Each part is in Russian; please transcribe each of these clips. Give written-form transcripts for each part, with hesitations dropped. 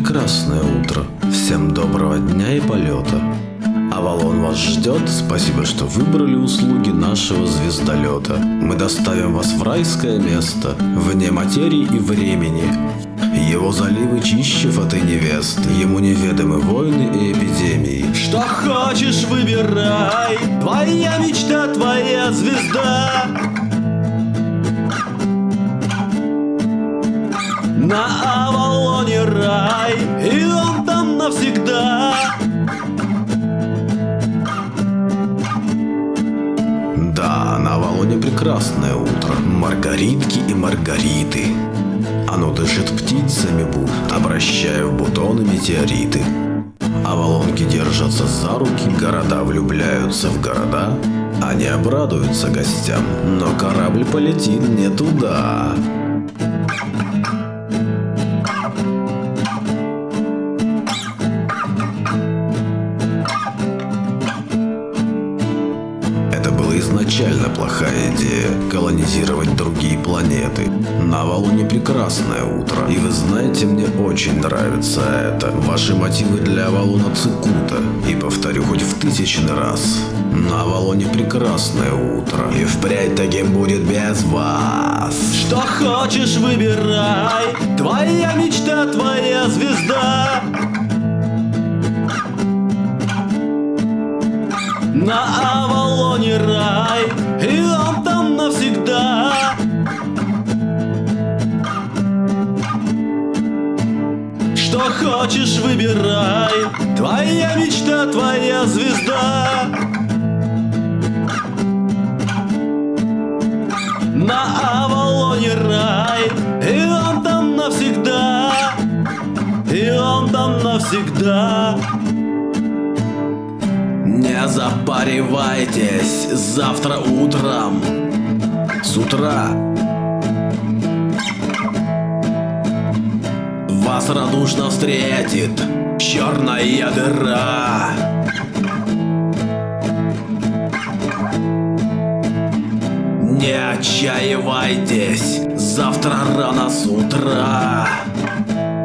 прекрасное утро. Всем доброго дня и полета. Авалон вас ждет, спасибо, что выбрали услуги нашего звездолета. Мы доставим вас в райское место, вне материи и времени. Его заливы чище фаты невест, ему неведомы войны и эпидемии. Что хочешь, выбирай, твоя мечта, твоя звезда. На Авалоне рай, и он там навсегда. Да, на Авалоне прекрасное утро. Маргаритки и маргариты. Оно дышит птицами, обращая в бутоны метеориты. Авалонки держатся за руки, города влюбляются в города. Они обрадуются гостям, но корабль полетит не туда. Изначально плохая идея колонизировать другие планеты. На Авалоне прекрасное утро, и вы знаете, мне очень нравится это. Ваши мотивы для Авалона цикута, и повторю хоть в 1000 раз. На Авалоне прекрасное утро, и впредь таким будет без вас. Что хочешь, выбирай, твоя мечта, твоя звезда. На Авалоне рай, и он там навсегда. Что хочешь, выбирай, твоя мечта, твоя звезда. На Авалоне рай, и он там навсегда. И он там навсегда. Не запаривайтесь, завтра утром, с утра, вас радушно встретит черная дыра. Не отчаивайтесь, завтра рано с утра.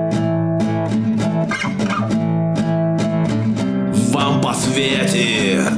Вам посветит